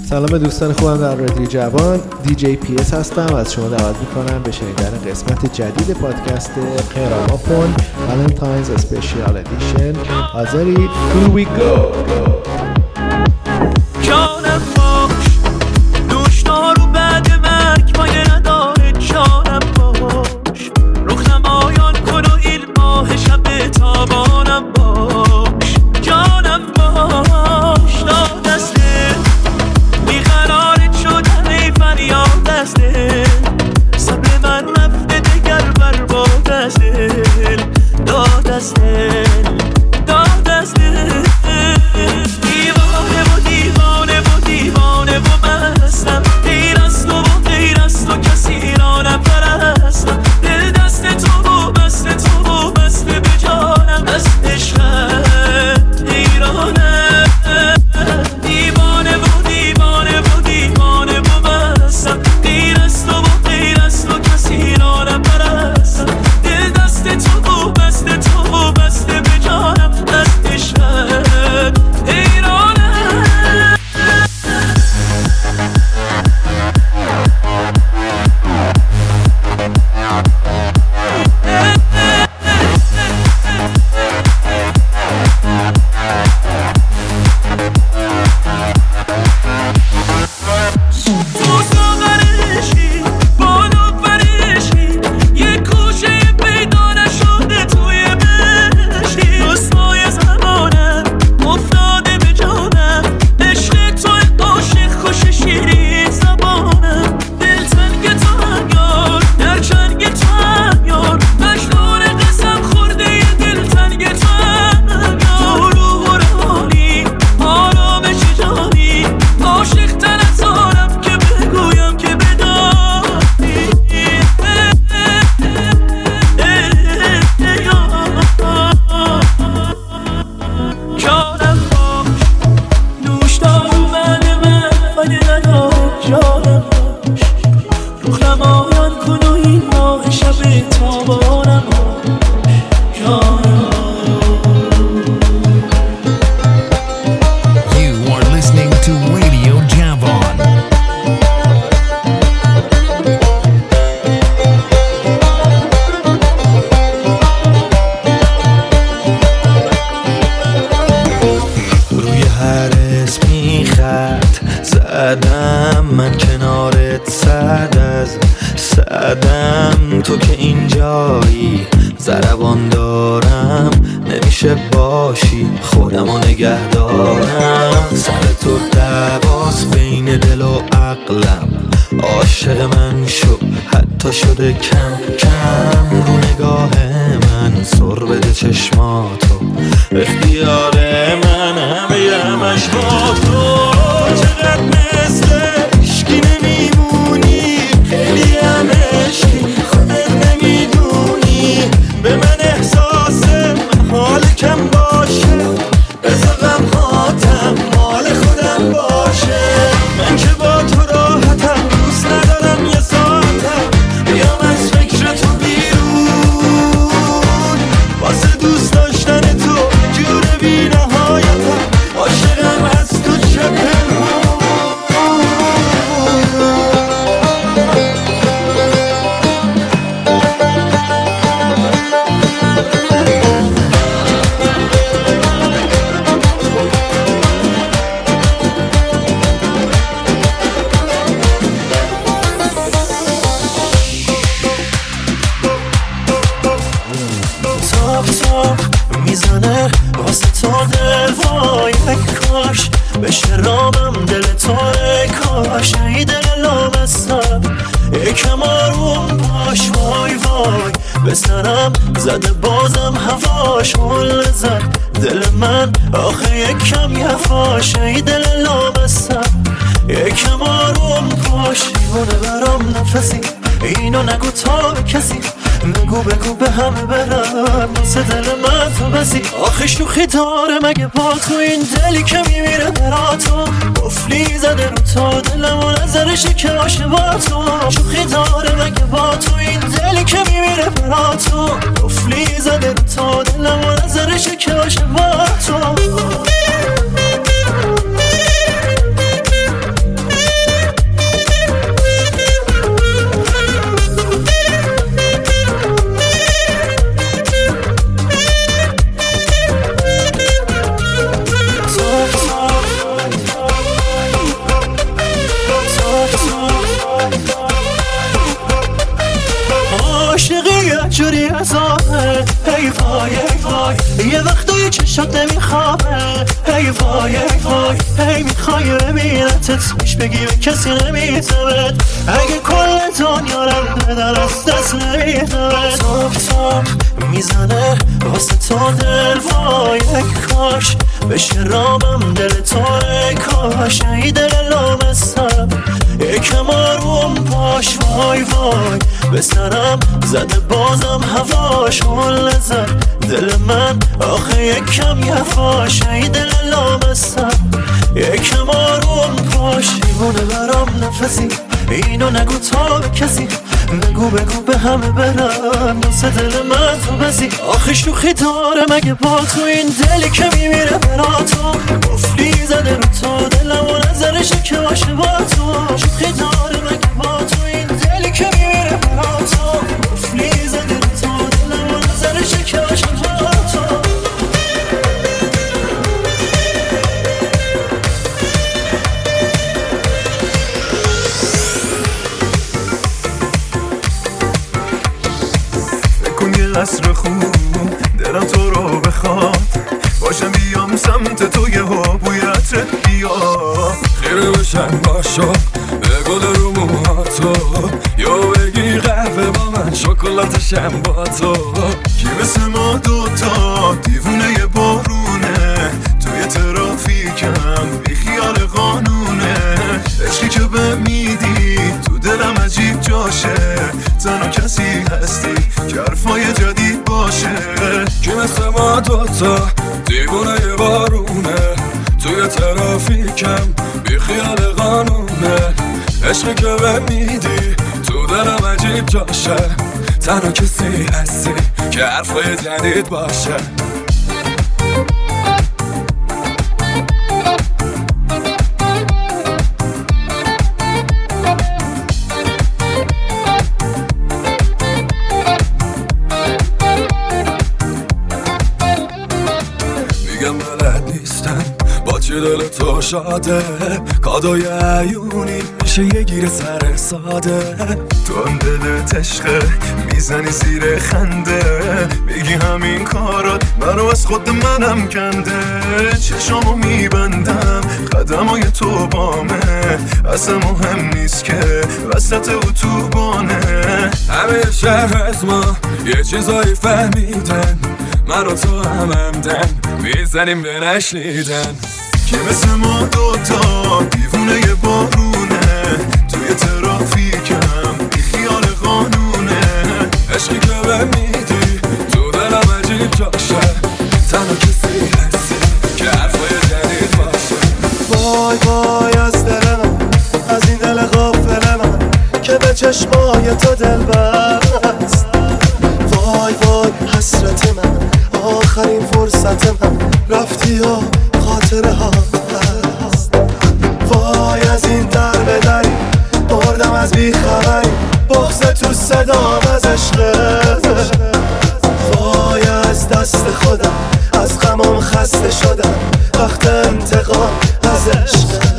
سلام به دوستان خوبم در رادیو جوان. دیجی پی اس هستم. از شما دعوت میکنم به شنیدن قسمت جدید پادکست قهرماپون والنتاینز اسپیشال ادیشن. حاضری؟ Here we go. جانم باش دوشنا رو بعد مرگ پایه نداره. جانم باش رخ نمایان کن و این ماه شب تابانم باش. جانم باش تا دسته بیقرارت شدم ای فریاد دسته. صبر من رفته دگر برباد از دل. داد از دل داد از دل. دیوانه و مستم. غیر از تو و غیر از تو کسی را نپرستم. دل دست تو و بسته به جانم. از عشقت حیرانم. دیوانه و مستم. غیر از تو کسی را نپرستم. دل دست تو و بسته به جانم. از عشقت حیرانم. تو که اینجایی ضربان دارم نمیشه باشی خودمو نگه دارم. سر تو دعواس بین دل و عقلم. عاشق من شو حتی شده کم کم. رو نگاه من سر بده چشماتو. اختیار من همش با تو. چقدر مثل عشقی نمیمونی. خیلی هم عشقی نمیدونی. به من احساس حال کم باشه. بذار غمهاتم مال خودم باشه. من که با تو راحتم. دوست ندارم یه ساعتم بیام از فکر تو بیرون. واسه دوست داشتن تو جور بی نهایتم. عاشقم از تو چه پنهون. میزنه واسه تو دل وای. کاش بشه رامم دل تو. کاش ای دل لامستم یکم آروم باش. وای وای به سرم زده بازم هواش. حل زد دل من آخه یکم یفاش. ای دل لامستم یکم آروم باش. دیوانه برام نفسی اینو نگو تا به کسی. بگو به همه برم واسه دل من تو بسی. آخه شوخی داره مگه با تو این دلی که میمیره برا تو. قفلی زده رو تو دلم و نظرشه که باشه با تو. شوخی داره مگه با تو این دلی که میمیره برا تو. قفلی زده رو تو دلم و نظرشه که باشه با تو. چشات نمیخوابه. ای وای ای وای ای میخوای ببینتت، میش بگی به کسی نمیتمد، اگه کل دنیا رو بدن از دست نمیتمد. تاک تاک میزنه واسه تو دل، وای کاش بشه رامم دل تو، کاش ای دل لامستم یکم آروم باش. وای وای به سرم زده بازم هواش، حل زد دل من آخه یکم یواش. ای دل لامستم یکم آروم باش. دیوونه برام نفسی اینو نگو تا به کسی، بگو به همه برم واسه دل من تو بسی. آخه شوخی داره مگه با تو این دلی که میمیره برا تو، قفلی زده رو تو دلم و نظرشه که باشه با تو. شوخی داره مگه با تو این دلی که میمیره برا تو، قفلی زده رو تو دلم و نظرشه که باشه با تو. عصر خوب دلم تو رو بخواد، باشم بیام سمت تو یه ها بوی عطرت بیا. خیره بشم باشا به گل رو موهاتو، یا بگی قهوه با من شکلاتشم با تو. کی مثل ما دوتا دیوونه بارونه، توی ترافیکم بی خیال قانونه. عشقی که به میدی تو دلم عجیب جاشه، تنها کسی هستی که حرفای جدید باشه. کی مثل ما دوتا دیوونه بارونه، توی ترافیکم بی خیال قانونه. عشقی که به میدی تو دلم عجیب جاشه، تنها کسی هستی که حرفای جدید باشه. دل تو شاده، کادوی عیونی میشه یه گیر سر ساده. تو هم دلت عشقه میزنی زیر خنده، بگی همین کارات منو از خود منم کنده. چشامو میبندم قدمای تو بامه، اصلا مهم نیست که وسط اتوبانه. همه شهر از ما یه چیزایی فهمیدن، من و تو همدن میزنیم به نشنیدن. که مثل ما دوتا دیوونه بارونه، توی ترافیکم بی خیال قانونه. عشقی که به میدی تو دلم عجیب جاشه، تنها کسی هستی که حرفای جدید باشه. وای وای از دل من، از این دل غافل من که به چشمای تو دل بست. وای وای حسرت من، آخرین فرصت من، رفتی و خاطره ها هست. وای از این در به دری مردم از بیخبری، بغض تو صدام از عشقت. وای از دست خودم از غمم خسته شدم، وقت انتقام از عشقت.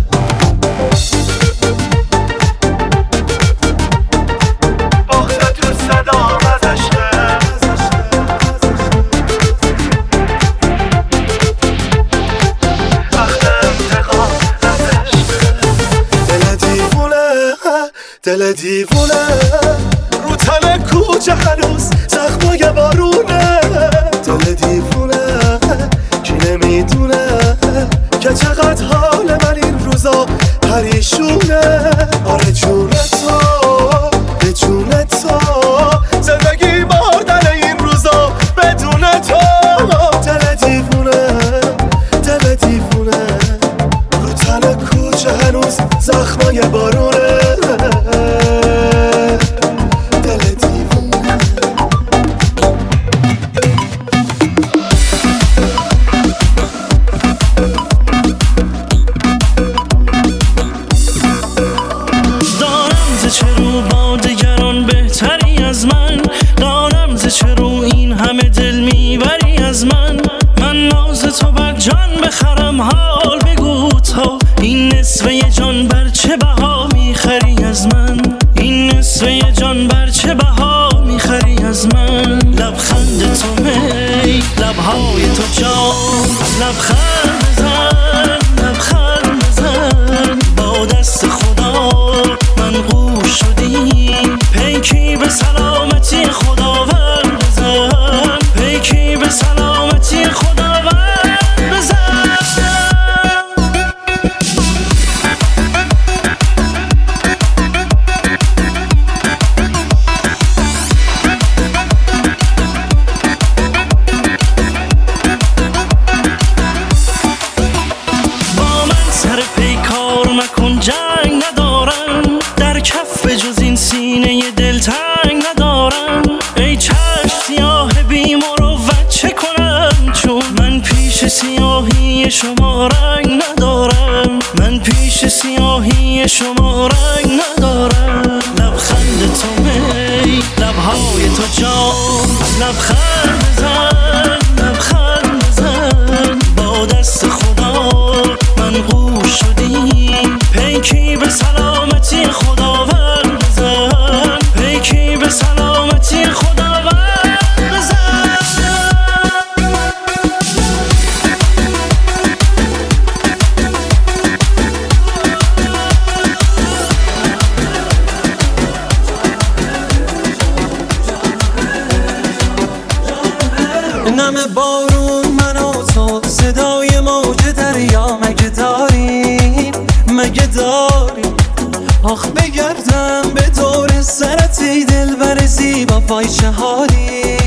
دل دیوونه رو تن کوچه هنوز زخمای بارونه. دل دیوونه کی نمیدونه که چقدر حال من این روزا پریشونه. آره جون تو به جون تو، زندگی مردن این روزا بدون تو. دل دیوونه دل دیوونه رو تن کوچه هنوز زخمای بارونه. بخرم حال بگو تا این نصفه جان بر چه بها میخری از من. این نصفه جان بر چه بها میخری از من. لبخند تو می لبهای تو جان لبخند بزن لبخند بزن با دست خدا من قوش شدیم پیکی به سلامتی خداوند بزن پیکی به سلامتی خداوند بزن با من سر پیکار مکن جنگ ندارم در کف جز این سینه دلتنگ ندارم ای چشم سیاه بی مروت چه کنم چون من پیش سیاهی شما رنگ ندارم من پیش سیاهی شما رنگ ندارم لبخند تو می لبهای تو جام لبخند بزن لبخند بزن با دست خدا من قوش شدیم پیکی به سلامتی خداوند بزن پیکی به سلامتی خداوند بزن نم بارون من و تو صدای موج دریا مگه داریم آخ بگردم به دور سرتی دلبر زیبا پای چه حالی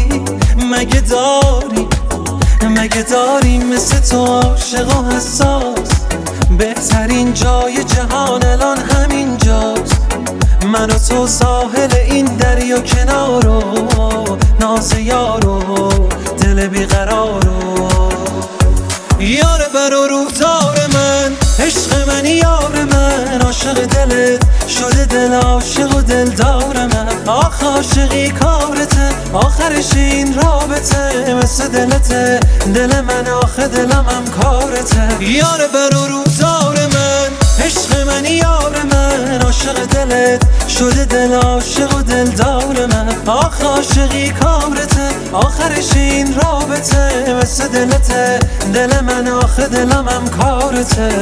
مگه داریم مثل تو عاشق و حساس بهترین جای جهان الان همین جاست من و تو ساحل این دریا کنارو ناز یارو دل بیقرارو یار بر و روزار من عشق من یار من عاشق دلت شده دل عاشق و دلدار من آخ عاشقی کارته آخرش این رابطه مثل دلته دل من آخه دلم هم کارته یار بر و روزار من عشق من یار من عاشق دلت شده دل عاشق و دلدار من آخ عاشقی کارته آخرش این رابطه مثل دلته دل من آخه دلم هم کارته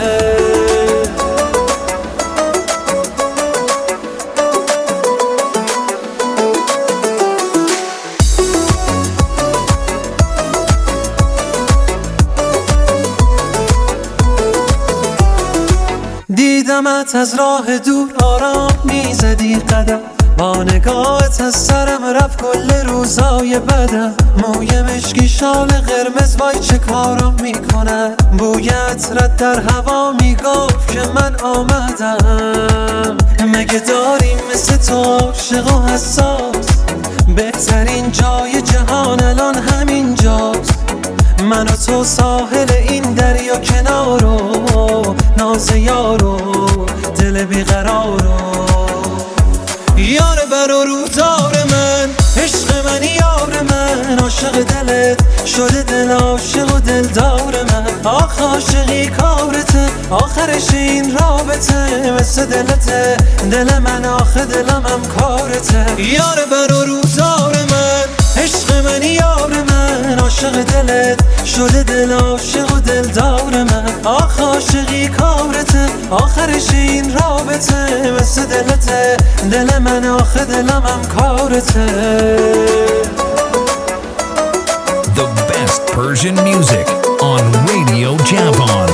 دیدمت از راه دور آرام میزدی قدم با نگاهت از سرم رفت کل روزای بدم موی مشکی شال قرمز وای چه کارم میکنه بوی عطرت در هوا میگفت که من آمدم مگه داریم مثل تو عاشق و حساس بهترین جای جهان الان همین جاست من و تو ساحل این دریا کنارو ناز یارو دل بیقرارو یار بر و روزار من عشق من یار من عاشق دلت شده دل عاشق و دلدار من آخ عاشقی کارته آخرش این رابطه مثل دلته دل من آخه دلم هم کارته یار بر و روزار من عشق من یار من عاشق دلت شده دل عاشق و دلدار من آخ عاشقی کارته آخرش این رابطه مثل دلته دل من آخه دلم هم کارته The best Persian music on Radio Javan.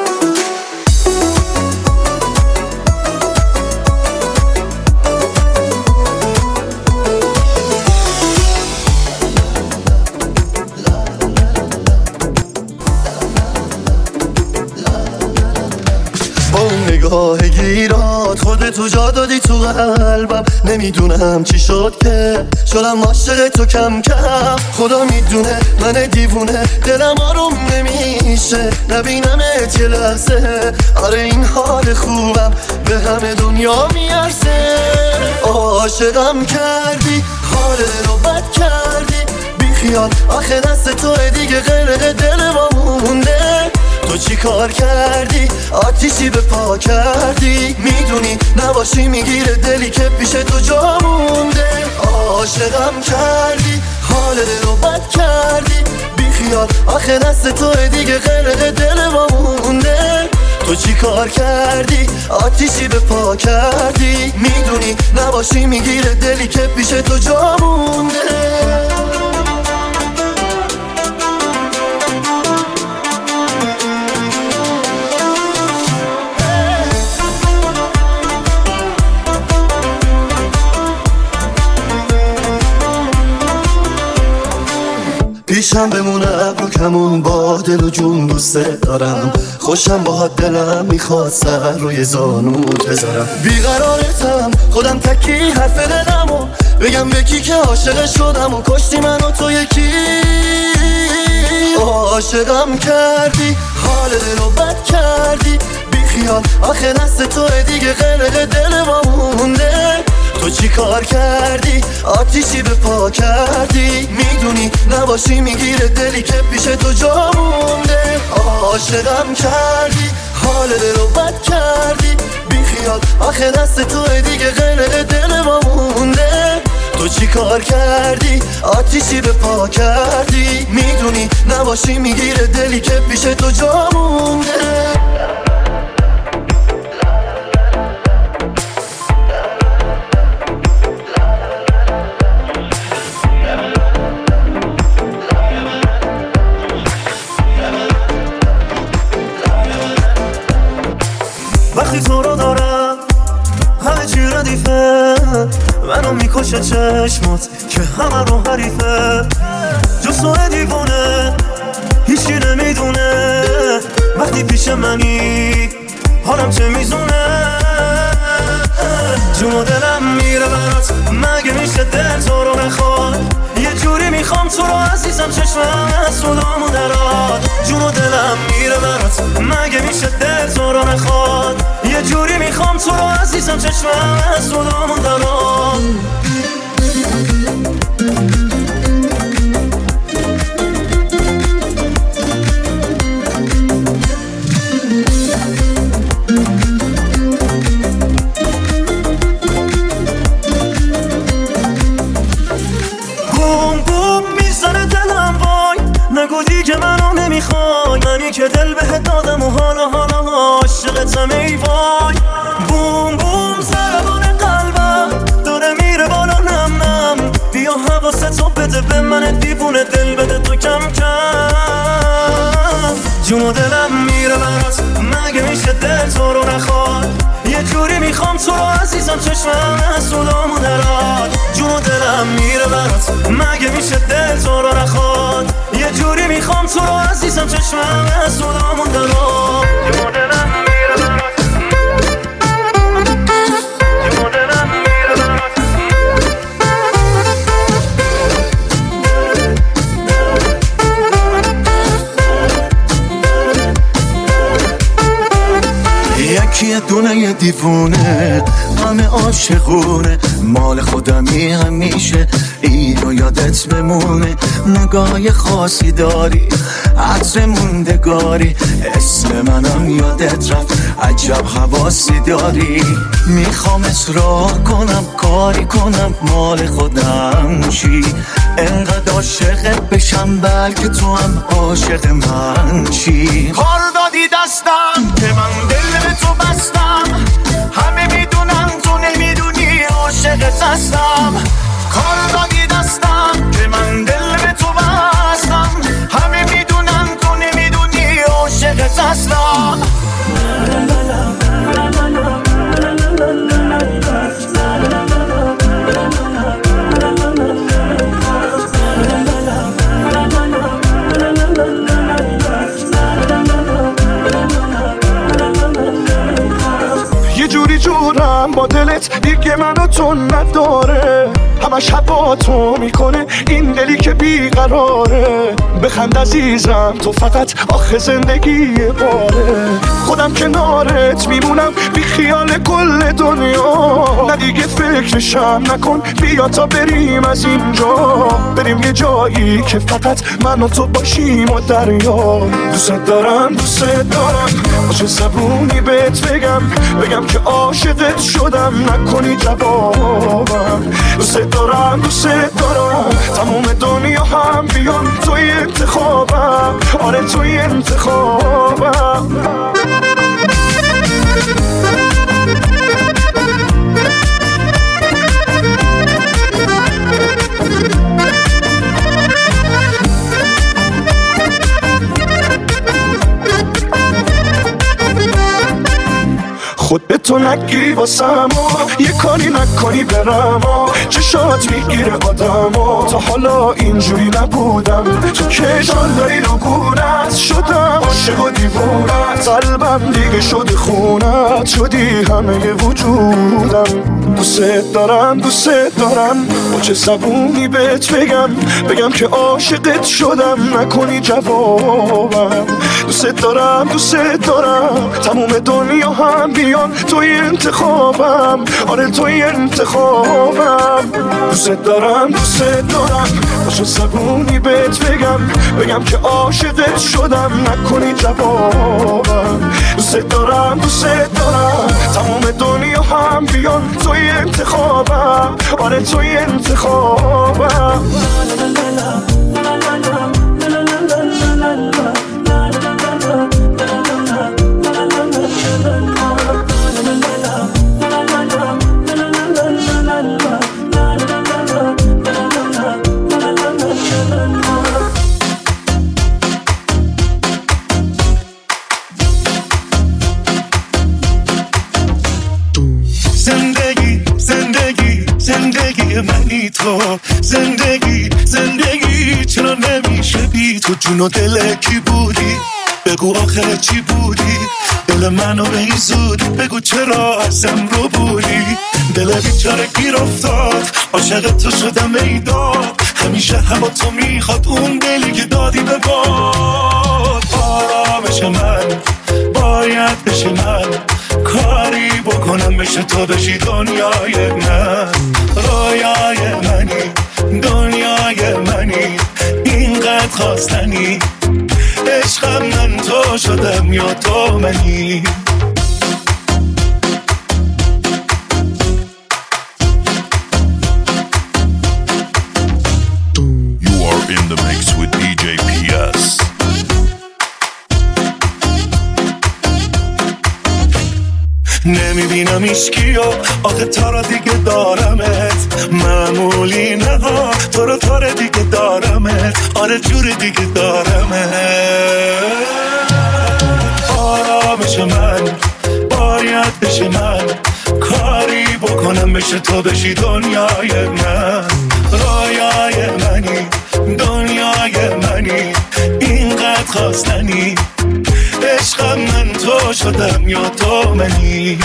نگاه گیرات خودتو جا دادی تو قلبم نمیدونم چی شد که شدم عاشق تو کم کم خدا میدونه من دیوونه دلم آروم نمیشه نبینمت یه لحظه آره این حال خوبم به همه دنیا میارزه عاشقم کردی حال رو بد کردی بی خیال آخه دست توه دیگه غرق دل ما مونده تو چی کار کردی آتیشی به پا کردی میدونی نباشی میگیره دلی که پیش تو جا مونده عاشقم کردی حال رو بد کردی بی خیال آخه دست توی دیگه غرق دل ما مونده. تو چی کار کردی آتیشی به پا کردی، میدونی نباشی میگیره دلی که پیش تو جا مونده. پیشم بمونه ابرو کمون با دل و جون دوست دارم، خوشم با دلم میخواد سر روی زانوت بذارم. بیقرارتم خودم تکی حرف دلمو بگم به کی که عاشق شدم و کشتی من و تو یکی. عاشقم کردی حال دلو بد کردی، بیخیال آخه دست توی دیگه غرق دل ما مونده. تو چی کار کردی آتیشی به پا کردی، میدونی نباشی میگیره دلی که پیش تو جا مونده. عاشقم کردی حال دلو بد کردی، بیخیال آخه دست توی دیگه غرق دل ما مونده. تو چی کار کردی آتیشی به پا کردی، میدونی نباشی میگیره دلی که پیش تو جا مونده. وقتی تو رو دارم همه چی ردیفه، منو میکشه چشمات که همه رو حریفه. جز تو دیوونه هیچی نمیدونه، وقتی پیش منی حالم چه میزونه. جون و دلم میره برات مگه میشه دل تو رو نخواد، یه جوری میخوام تو رو عزیزم چشمم از صدامو دراد. جون و دلم میره برات مگه میشه دل تو رو نخواد، یه جوری میخوام تو رو عزیزم چشمم از صدامو دراد. نگو دیگه منو نمیخوای، منی که دل بهت دادم و حالا عاشقتم ای وای. بوم بوم ضربان قلبم داره میره بالا نم نم، بیا حواستو بده به من دیوونه دل بده تو کم کم. جون و دلم میره برات مگه میشه دل تو رو نخواد، یه جوری میخوام تو رو عزیزم چشمم از صدامو دراد. جون و دلم میره برات مگه میشه دل تو رو نخواد، یه جوری میخوام تو رو عزیزم چشمم از صدامو دراد. جون و دلم میره برات، جون و دلم میره برات. یکی دونه دیوونه همه عاشقونه، مال خودمی همیشه اینو یادت بمونه. نگاه خاصی داری عطر موندگاری، اسم منم یادت رفت عجب حواسی داری. میخوام اصرار کنم کاری کنم مال خودم چی، انقدر عاشقت بشم بلکه تو هم عاشق من چی. کار دادی دستم که من دل به تو بستم، همه میدونن تو نمیدونی عاشقت هستم. کار دادی دستم که من دل به تو بستم، همه میدونن تو نمیدونی عاشقت هستم. یه جوری جورم با دلت دیگه منو تو نداره، همش هوا تو میکنه این دلی که بیقراره. بخند عزیزم تو فقط آخه زندگی باره، خودم کنارت میمونم بی خیال کل دنیا. نه دیگه فکرشم نکن، بیا تا بریم از اینجا، بریم یه جایی که فقط من و تو باشیم و دریا. دوست دارم دوست دارم، باشه زبونی بهت بگم که عاشقت شدم، نکنی جوابم. دوست دارم تموم دنیا هم بیان توی انتخابم، آره توی انتخابم. خود به تو نگی واسم و یه کاری نکنی برم و چشات میگیره آدم. تا حالا اینجوری نبودم، تو که جالایی رو گونت شدم، عاشق و دیوونت، قلبم دیگه شده خونت، شدی همه وجودم. دوست دارم با چه زبونی بهت بگم که عاشقت شدم، نکنی جوابم. دوست دارم تموم دنیا هم بیان توی انتخابم، آره توی انتخابم. دوست دارم با چه زبونی بهت بگم که عاشقت شدم، نکنی جوابم. دوست دارم تموم دنیا هم بیان توی انتخابم، آره توی انتخابم. زندگی منی تو، زندگی چرا نمیشه بی تو؟ جون و دل کی بودی؟ بگو آخر چی بودی؟ دل منو به این زودی بگو چرا ازم رو بودی؟ دل بیچاره گیر افتاد، عاشق تو شدم ایداد، همیشه هوا تو میخواد، اون دلی که دادی به باد. آرامش من باید بشه، من کاری بکنم بشه تو بشی دنیای من، رویای منی، دنیای منی، اینقدر خواستنی، عشقم من تو شدم یا تو منی. You are in the mix with DJ PS. نمیبینم ایشکیو، آخه تا را دیگه دارمت، معمولی نه ها، تو را دیگه دارمت، آره جور دیگه دارمت. آرامش من باید بشه، من کاری بکنم بشه تو بشی دنیای من، رویای منی، دنیای منی، اینقدر خواستنی، عشقم من تو شدم یا تو منی.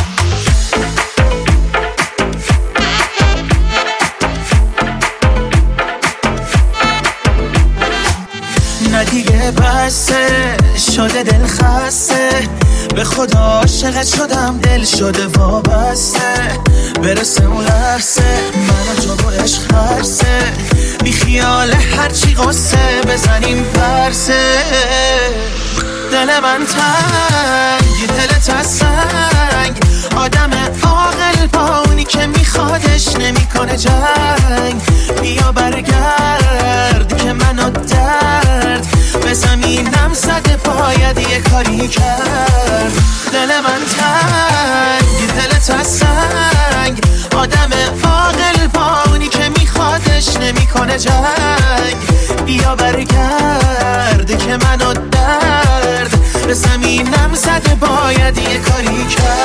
نه دیگه بسه شده دل خسته، به خدا عاشقت شدم، دل شده وابسته، برسه اون لحظه من و تو با عشق خرسه، بی خیال هرچی قصه بزنیم پرسه. دل من تنگ، دلت از سنگ، آدم عاقل با اونی که میخوادش نمیکنه جنگ. بیا برگرد که منو درد به زمینم زده، باید یه کاری کرد. دل من تنگ، دلت از سنگ، آدم عاقل با اونی که میخوادش نمیکنه جنگ. بیا برگرد که منو درد به زمینم زده، باید یه کاری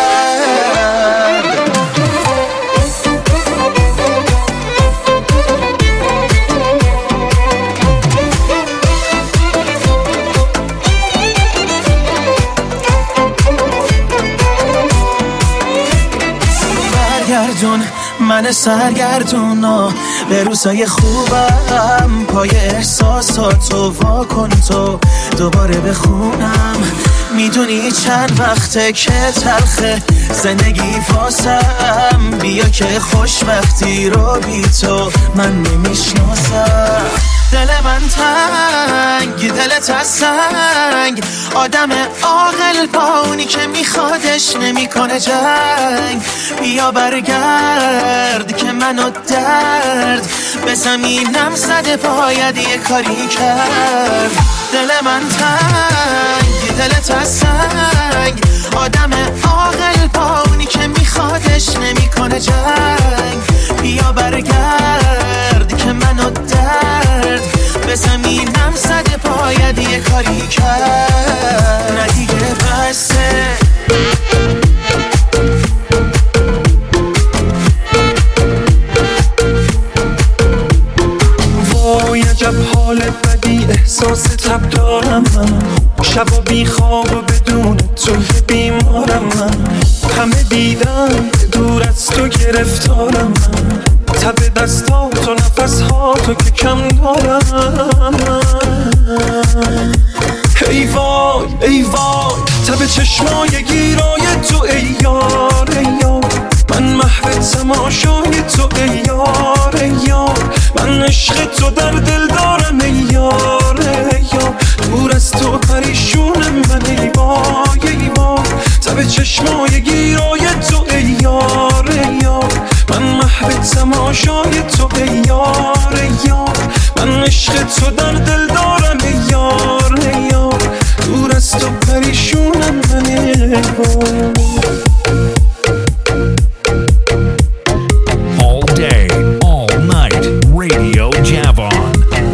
کرد. برگردون من سرگردون به روزای خوبم، پای احساساتو وا کن تو دوباره بخونم. میدونی چند وقته که تلخه زندگی واسم، بیا که خوشبختی رو بی تو من نمیشناسم. دل من تنگ، دلت از سنگ، آدم عاقل با اونی که میخوادش نمیکنه جنگ. بیا برگرد که منو درد به زمینم زده، باید یه کاری کرد. دل من تنگ، دلت از سنگ، آدم عاقل با اونی که میخوادش نمیکنه جنگ. بیا برگرد که منو درد به زمینم زده، باید یه کاری کرد. نه دیگه بسه. وای عجب حال بدی احساس تب دارم من، شبا بی خواب و بدون توی بیمارم من. همه دیدن دور از تو گرفتارم من، تب دستات و نفسهاتو که کم دارم. ای وای ای وای تب چشمای گیرای تو ای یار ای یار، من محو تماشای تو ای یار ای یار، من عشق تو در دل دارم ای یار ای یار، دور از تو پریشونم من ای وای ای وای، تب چشمای گیرای تو ای یار ای یار، من محو تماشای تو ای یار ای یار، من عشق تو در دل دارم ای یار ای یار، دور از تو پریشونم من ای وای. All day, all night, Radio Javon.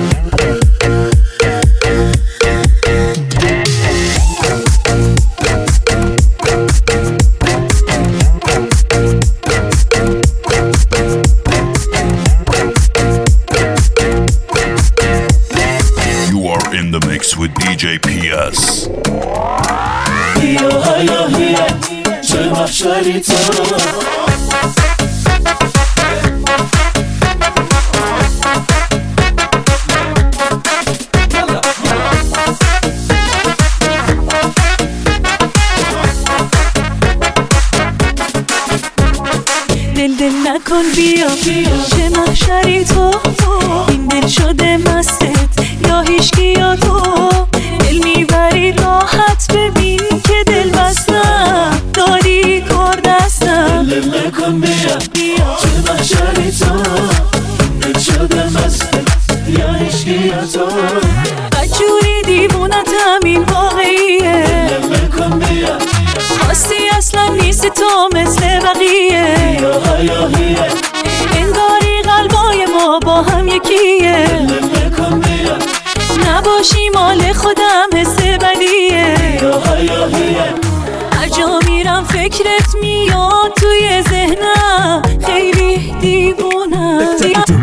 You are in the mix with DJ PS. چه محشری تو دل نکن بیا چه محشری تو، این دل شده مستت یا هیچکی یا تو، دل میبری راحت ببین که دل بستم داری کار دستم. دل نکن بیا چه محشری تو، دل شده مستت یا هیچکی یا تو، بجوری دیوونتم این واقعیه. دل نکن بیا خواستی اصلا نیست تو مثل بقیه، انگاری قلبای ما با هم یکیه. دل نکن بیا نباشی مال خودم حس بدیه، هر جا میرم فکرت میاد توی ذهنم، خیلی دیوونم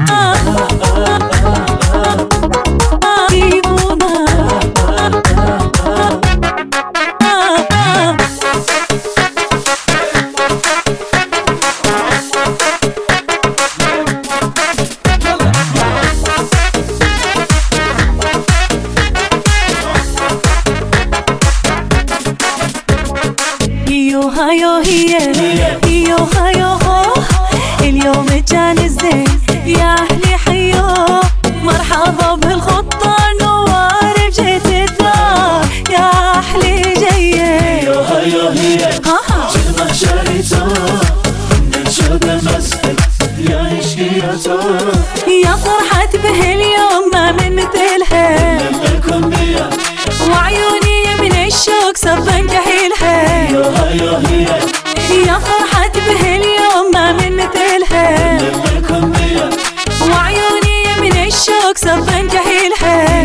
اليوم جانزين يا أهلي حيو، مرحبا بالخطة نوار جيت الدار يا أهلي جاية. چه محشری تو، دل شده مستت یا عشقی یا تو، يا فرحة بهاليوم ما من مثلها، دل نکن بیا وعيوني من الشوق صفن كحيلها. يا فرحة بهاليوم ما من مثلها، دل نکن بیا وعيوني من الشوق صفن كحيلها.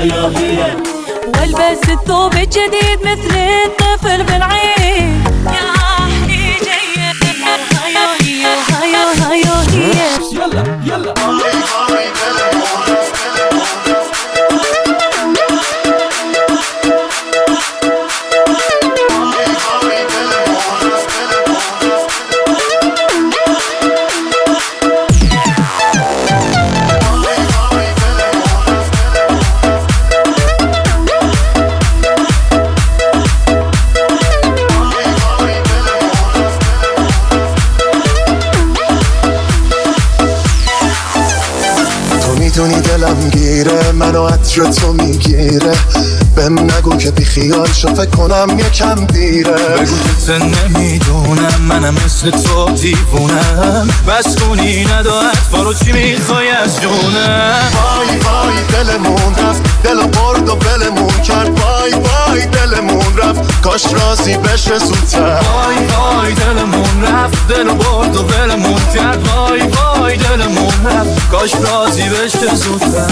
والبس الثوب الجديد مثل الطفل بالعين، يا أهلي جاية هيا هيا هيا هيا يلا يلا دلم گیره، منو عطر تو میگیره. بهم نگو که بی خیال شو، فکر کنم یکم دیره. بگو که نمیدونم منم مثل تو دیوونم، بس کنی ندارد فارو چی میخوای از جونم. وای وای دلمون رفت، دلو برد و بلمون کرد. وای وای دلمون رفت، کاش راضی بشه زودتر. وای وای دلمون رفت، دلو برد و بلمون کرد. وای وای دلمون رفت، کاش راضی بشه زودتر.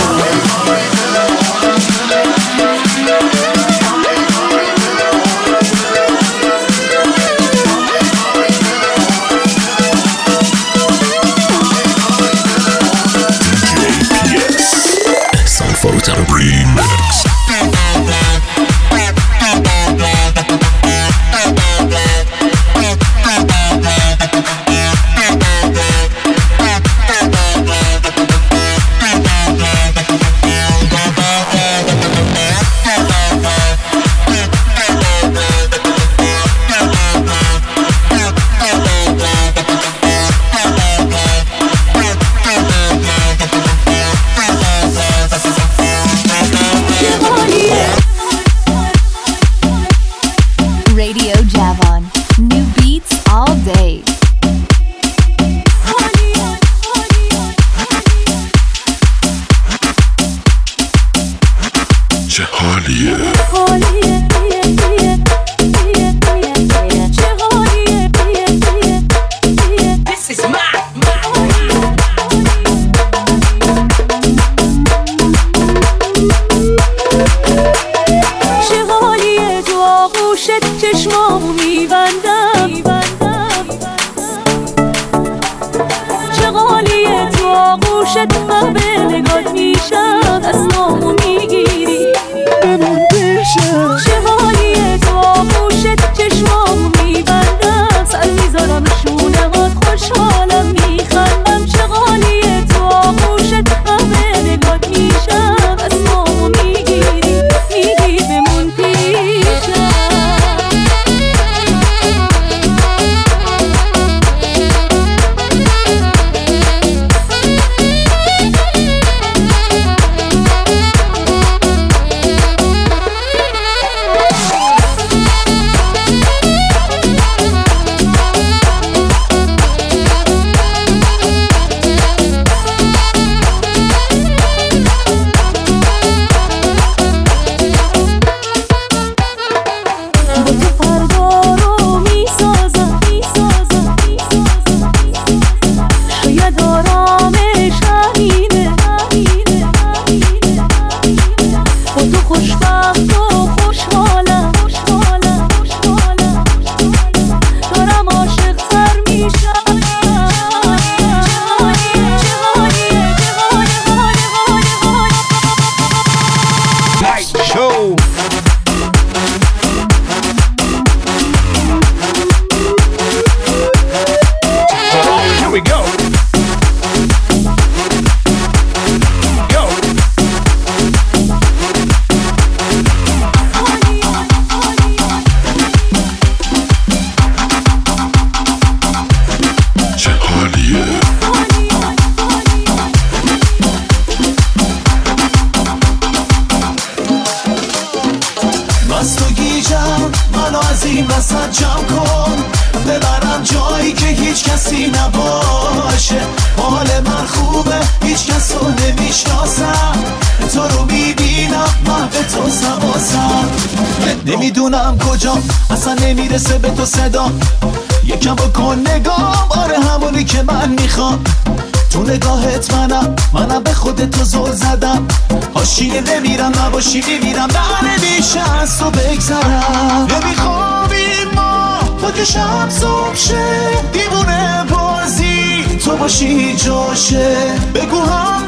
نمیدونم کجا اصلا نمیرسه به تو صدا، یکم بکن نگام، آره همونی که من میخوام. تو نگاهت منم به خودت تو زل زدم. حاشیه نمیرم نباشی میمیرم، نه نمیشه از تو بگذرم. نمیخوابیم ما تا که شب صبح شه، دیوونه بازی تو باشی جاشه. بگو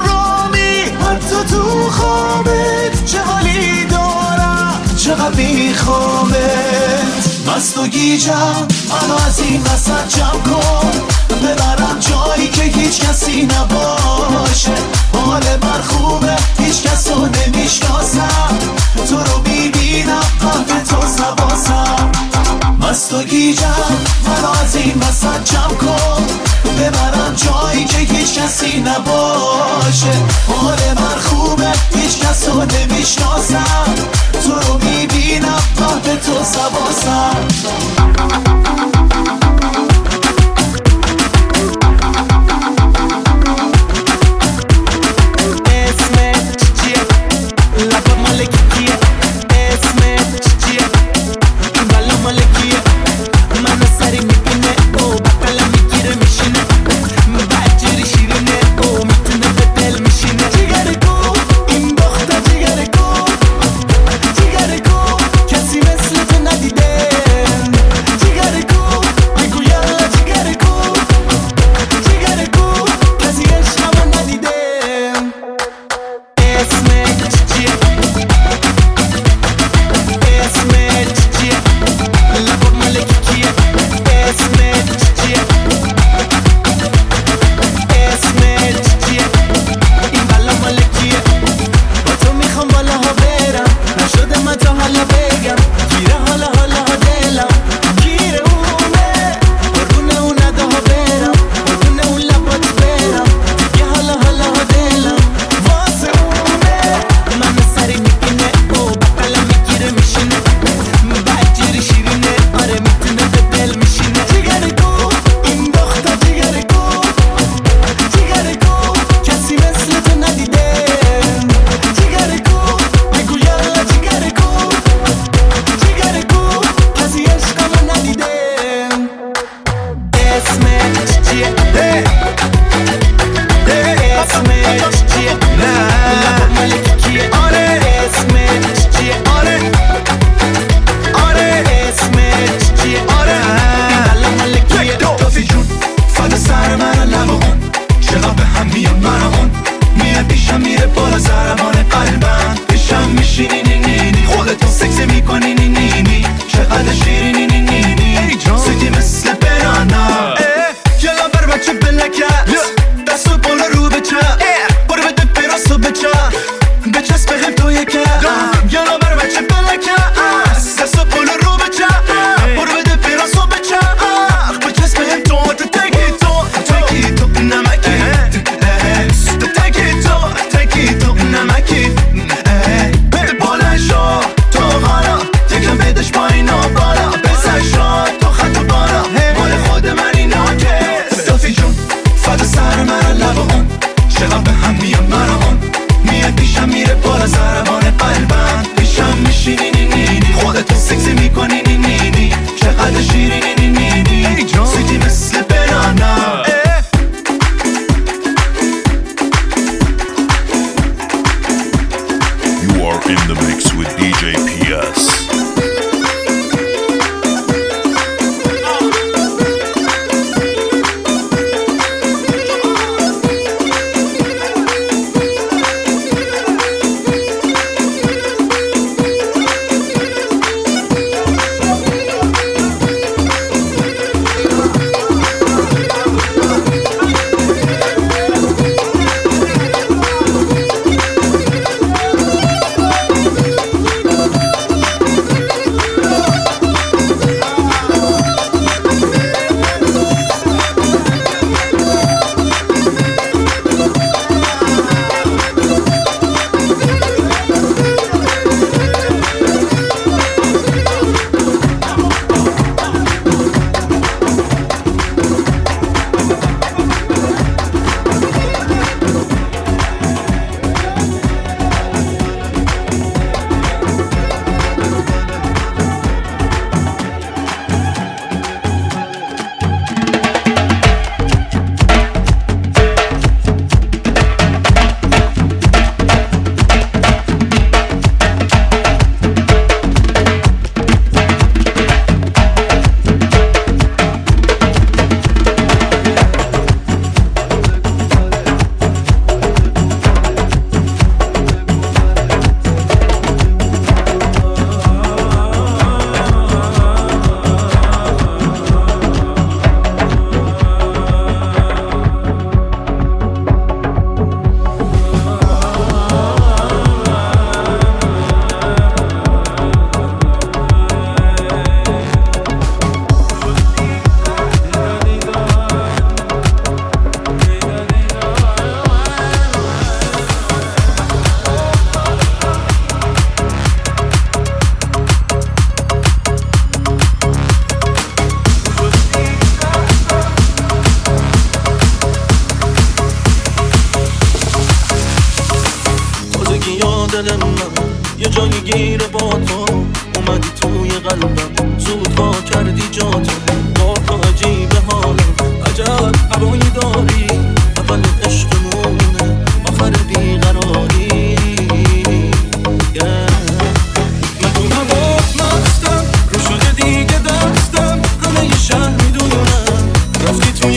همرامی حتی تو خوابت، چه حالی دارم چقدر میخوامت. مست و گیجم منو از این وسط جمع کن، ببرم جایی که هیچ کسی نباشه. حال من خوبه هیچ کس رو نمیشناسم، تو رو میبینم قلب تو سواسم. مست و گیجم منو از این وسط جمع کن، ببرم جایی که هیچ کسی نباشه. حال من خوبه هیچ کس رو نمیشناسم، تو رو میبینم قهر تو سواسم.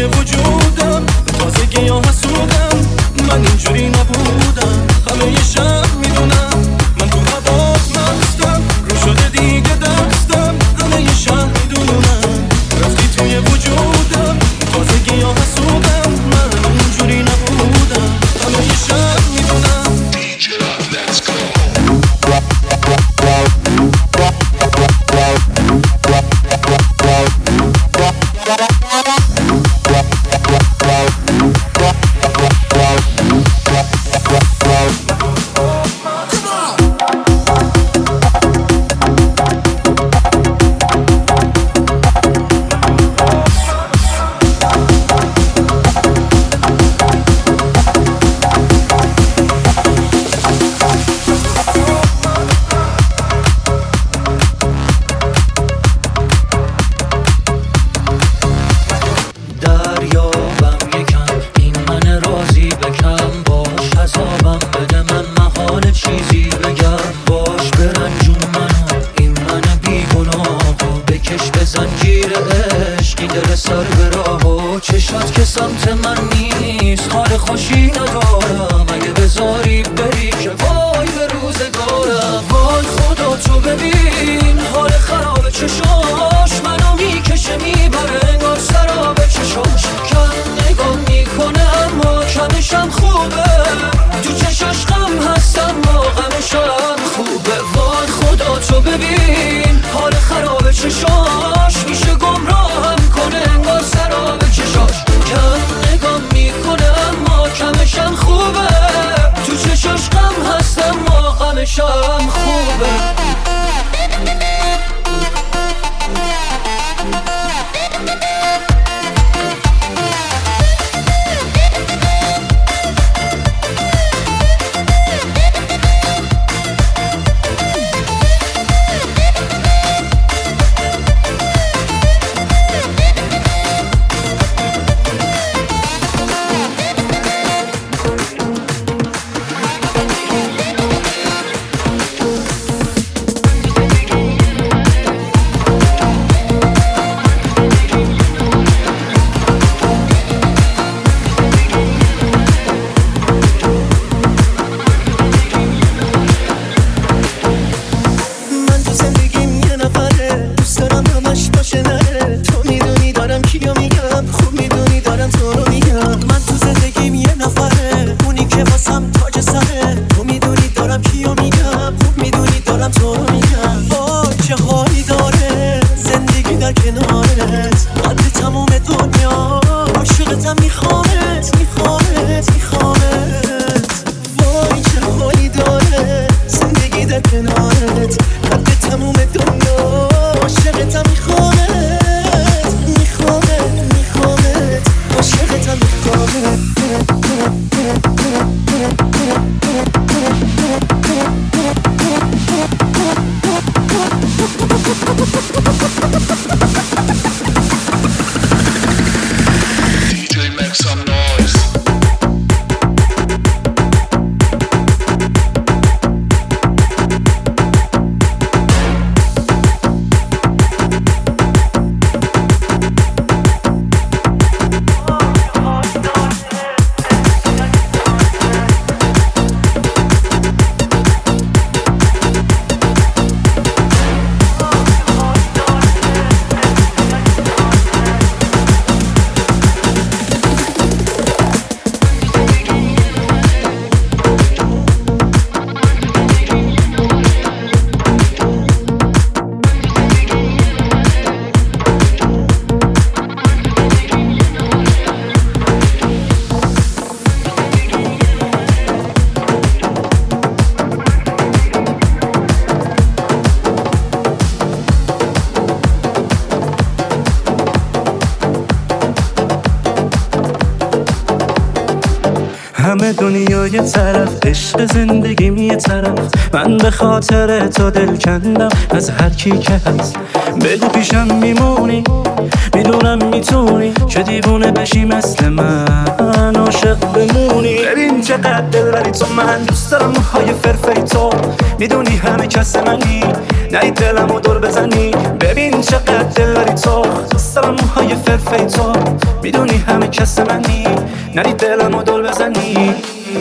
توی وجودم تازگی ها حسودم من اینجوری نبودم همه شب میدونم من تو هوات مستم رو شده دیگه دستم همه شب میدونم رفتی توی وجودم تازگی ها حسودم من اینجوری نبودم همه شب میدونم همه دنیا یه طرف، عشق زندگیم یه طرف. من به خاطر تو دل کندم از هر کی که هست. بگو پیشم میمونی، میدونم میتونی که دیوونه بشی مثل من، عاشق بمونی. ببین چقدر دلبری تو، من دوست دارم موهای فرفری تو. میدونی همه کس منی، نری دلمو دور بزنی. ببین چقدر دلبری تو، دوست دارم موهای فرفری تو. میدونی همه کس منی، نری دلمو دور بزنی.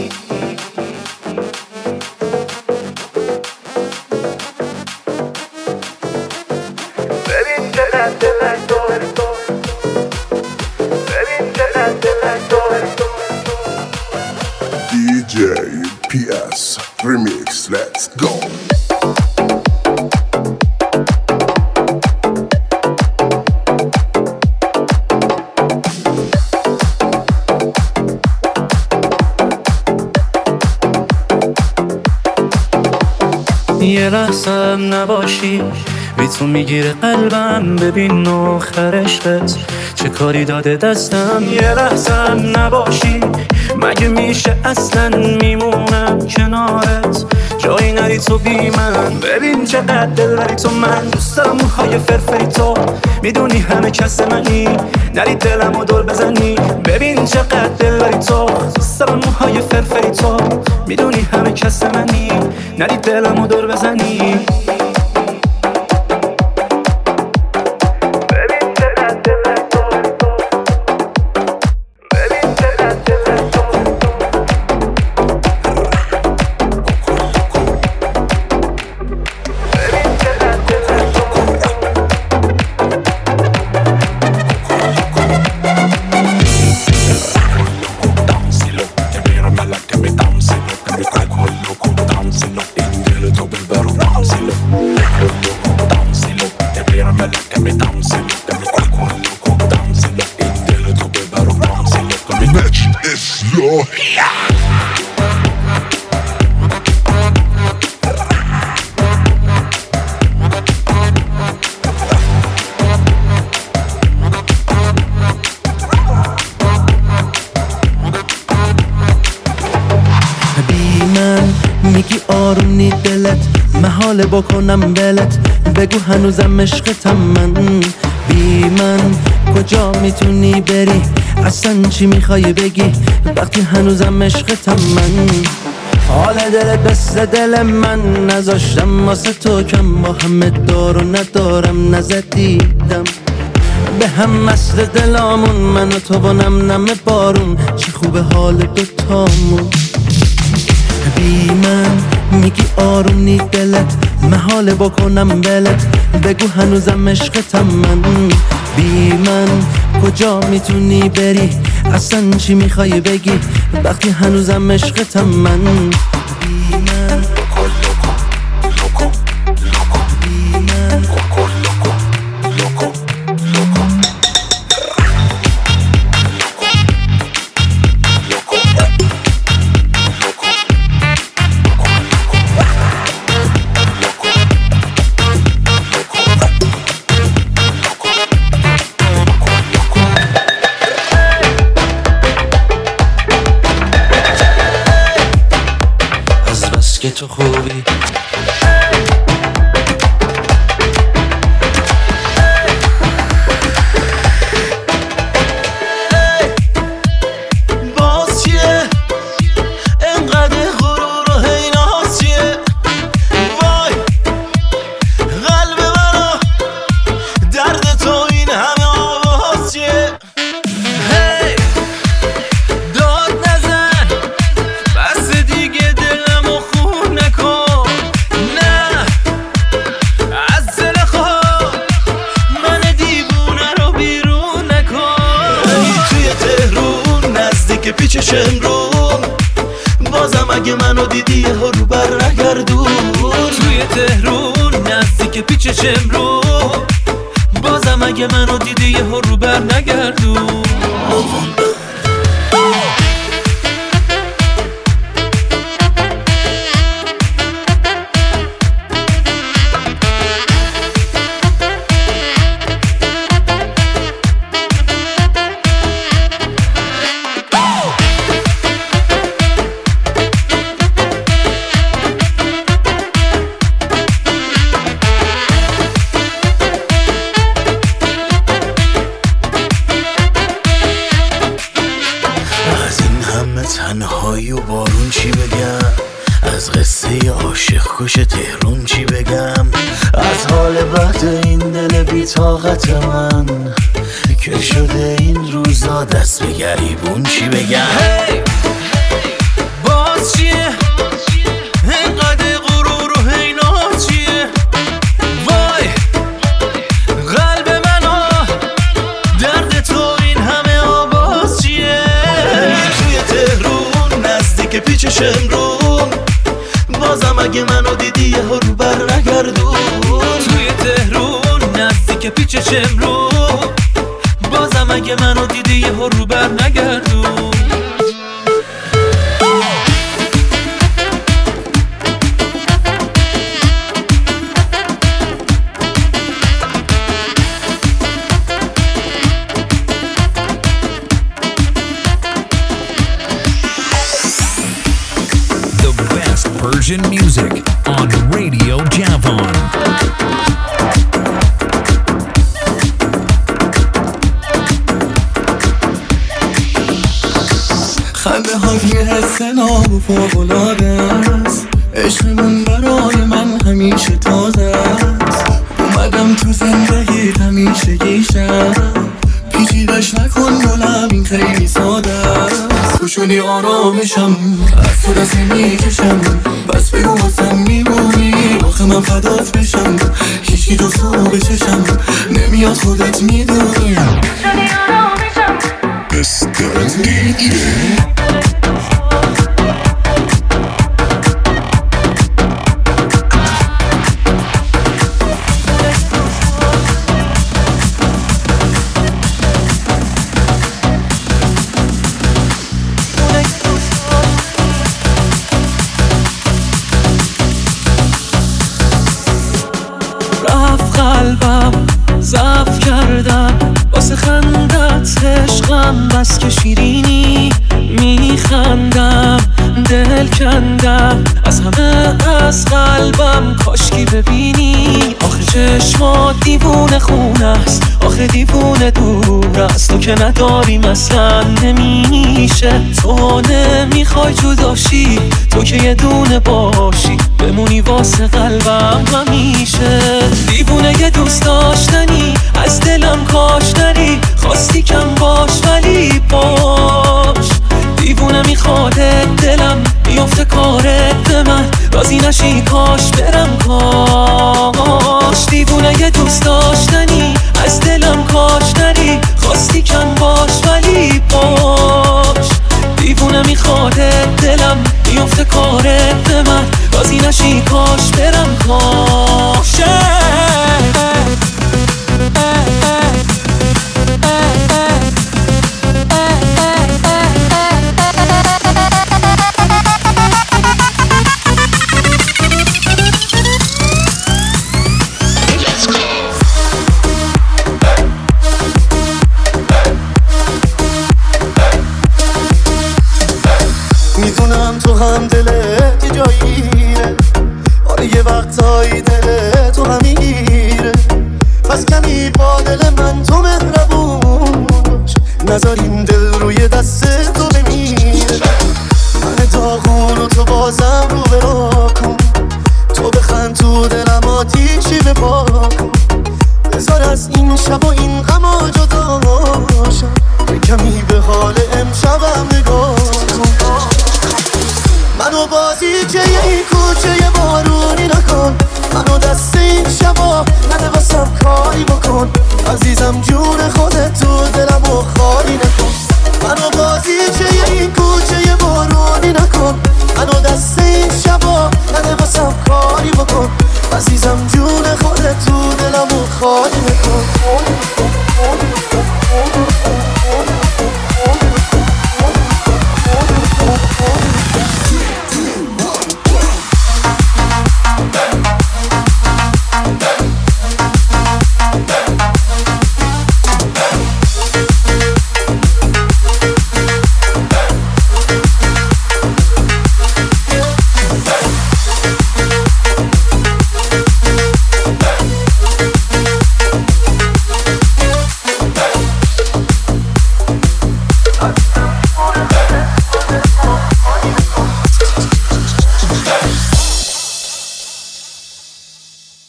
ببین چقدر دلبری تو، ببین چقدر دلبری تو. DJ PS Remix, let's go. یه لحظه نباشی بی تو میگیره قلبم. ببین آخر عشقت چه کاری داده دستم. یه لحظه نباشی مگه میشه اصلا میمونم کنارت، جایی نری تو بی من. ببین چقدر دلبری تو، من دوست دارم موهای فرفری تو. میدونی همه کس منی، نری دلمو دور بزنی. ببین چقدر دلبری تو، دوست دارم موهای فرفری تو. میدونی همه کس منی، نری دلمو دور بزنی. میگی آرونی دلت، محاله بکنم ولت. بگو هنوزم عشقتم من، بی من کجا میتونی بری؟ اصلا چی میخوای بگی وقتی هنوزم عشقتم من؟ حال دلت مثل دل من، نذاشتم واسه تو کم. با همه دار و ندارم نزدیدم به هم مثل دلامون. من و تو و نم نم بارون، چه خوبه حال دوتامون. بی من میگی آرونی دلت، محاله بکنم ولت. بگو هنوزم عشقتم من، بی من کجا میتونی بری؟ اصلا چی میخوای بگی وقتی هنوزم عشقتم من؟ بی من که تو خوبی. باز چیه انقدر غرور و حیناز چیه؟ وای قلب منو درد تو این همه آواز چیه؟ هی داد نزن بس دیگه دلمو خون نکن. نه از دل خود من دیوونه رو بیرون نکن. توی تهرون نزدیک پیچ شمرون، بازم اگه منو دیدی یه رو بر نگردون. توی تهرون نزدیک پیچ شمرون، بازم اگه منو دیدی یه رو بر نگردون. عاشق کش تهرون چی بگم از حال بد این دل بی طاقت من که شده این روزا دست به گریبون چی بگم باز چیه اینقدر غرور و حینات چیه وای قلب منو درد تو این همه آواز چیه توی تهرون نزدیک پیچ شمرون بازم اگه منو دیدی یه رو بر نگردون توی تهرون نزدیک پیچ شمرون بازم اگه منو دیدی یه رو بر نگردون Persian music on Radio Javon. خنده های حس ناب و فوق‌العاده است عشق من برای من همیشه تازه است اومدم تو زندگی همیشه گیشم پیچیدش نکن گلم این خیلی ساده است تو شدی آرامشم از تو دست میکشم بس بگو واسم میمونی آخه من فدات بشم هیچی دوستو بچشم نمیاد خودت میدونی شدی آرامشم Mr. DJ ضعف کردم واسه خندت عشقم بس که شیرینی میخندم دل کندم از همه از قلبم کاشکی ببینی آخه چشمات دیوونه خونه است آخه دیوونه دور است تو که نداریم اصلا نمیشه تو نمیخوای جداشی تو که یه دونه باشی بمونی واسه قلبم همیشه دیوونه یه دوست داشتنی از دلم کاش نری خواستی کم باش ولی باش دیوونه میخواد دلم میفته کارت به من راضی نشی کاش برم کاش دیوونه یه دوست داشتنی از دلم کاش نری خواستی کم باش ولی باش دیوونه میخواد دلم میفته کارت به من راضی نشی کاش برم کاش میدونم تو هم دلت جاییه آره یه وقتایی دلت تو هم میگیره پس کمی با دل من تو مهربون باش نذاریم دل روی دست تو بمیره من داغون و تو بازم رو برا کن تو بخند تو دلم آتیشی به پا کن بذار از این شب و این غما جدا شم کمی به حال امشبم نگاه کن منو بازیچه این کوچه بارونی نکن منو دست این شبا نده واسم کاری بکن عزیزم جون خودت تو دلم